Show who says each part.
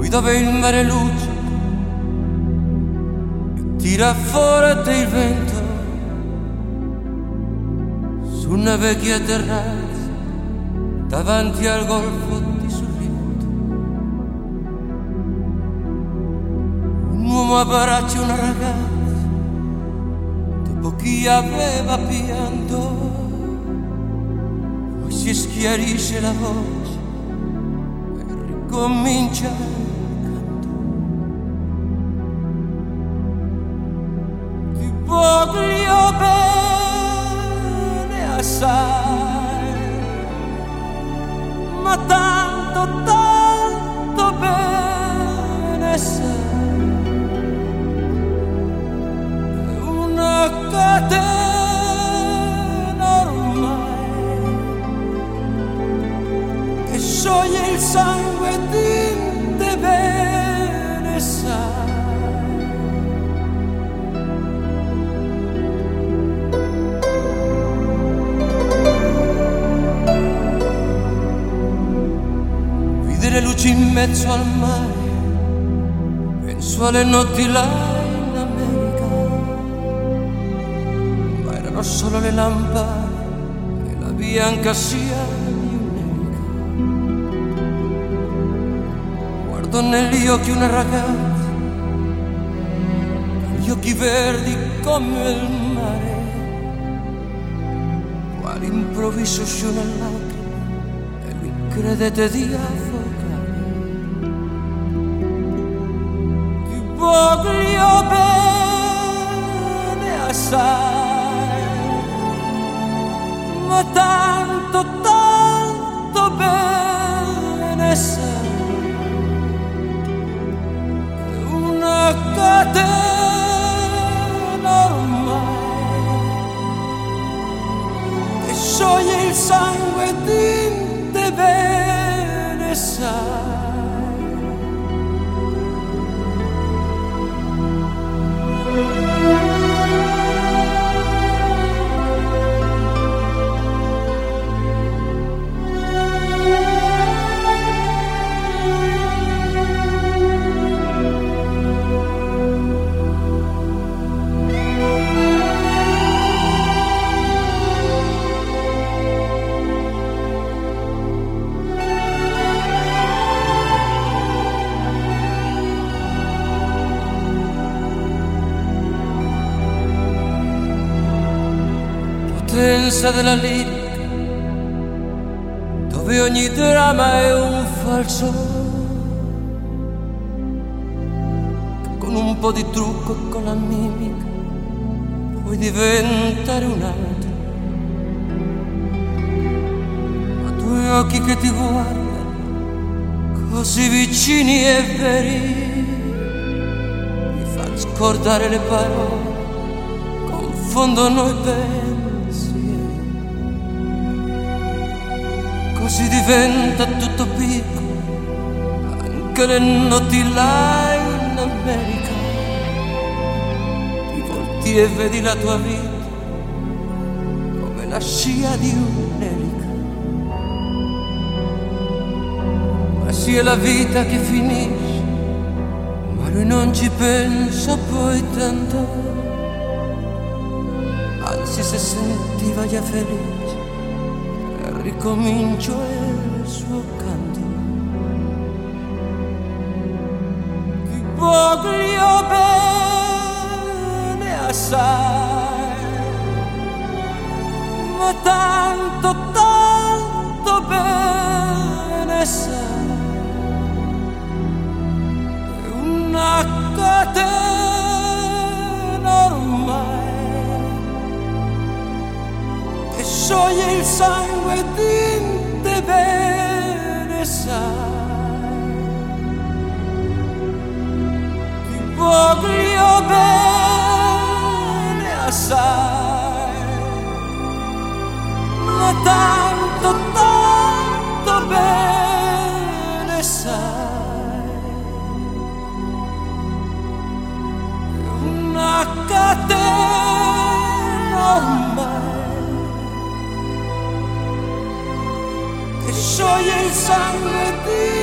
Speaker 1: dove il mare luce e tira forte il vento su una vecchia terrazza davanti al golfo di Sorrento. Un uomo abbraccia una ragazza dopo chi aveva pianto, poi si schiarisce la voce e ricomincia. Voglio bene assai, ma tanto, tanto bene sai, è una catena ormai che scioglie il sangue di te bene sai. Le luci in mezzo al mare, penso alle notti là in America, ma erano solo le lampade e la bianca scia di un'elica. Guardo negli occhi una ragazza, gli occhi verdi come il mare, quale improvviso scione lacrime e lui credete di affogare. Voglio bene assai, ma tanto, tanto bene sai, è una catena ormai che scioglie il sangue di te bene sai. Potenza della lirica, dove ogni dramma è un falso, che con un po' di trucco e con la mimica puoi diventare un altro. Ma due occhi che ti guardano così vicini e veri mi fanno scordare le parole, confondono i pensieri. Così diventa tutto piccolo, anche le notti là in America. Ti volti e vedi la tua vita come la scia di un'elica. Ma sì, è la vita che finisce, ma lui non ci pensa poi tanto. Anzi, se sentiva già felice, ricomincio il suo canto. Ti voglio bene assai, ma tanto, tanto bene sai, è una catena ormai che scioglie il sangue di te bene sai. Ti voglio bene assai, ma tanto, tanto bene sai, è una catena ormai che scioglie il sangue di